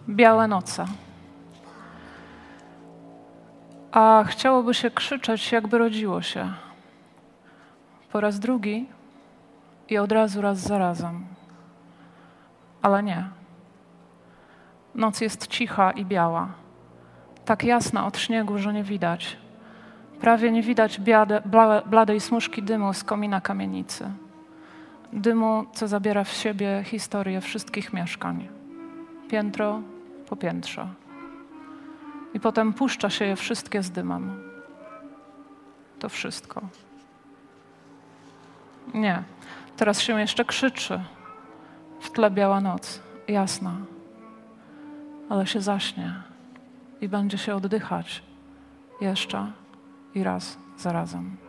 Białe noce. A chciałoby się krzyczeć, jakby rodziło się. Po raz drugi i od razu raz za razem. Ale nie. Noc jest cicha i biała. Tak jasna od śniegu, że nie widać. Prawie nie widać bladej smuszki dymu z komina kamienicy. Dymu, co zabiera w siebie historię wszystkich mieszkań. Piętro po piętrze. I potem puszcza się je wszystkie z dymem. To wszystko. Nie. Teraz się jeszcze krzyczy. W tle biała noc. Jasna. Ale się zaśnie. I będzie się oddychać. Jeszcze i raz za razem.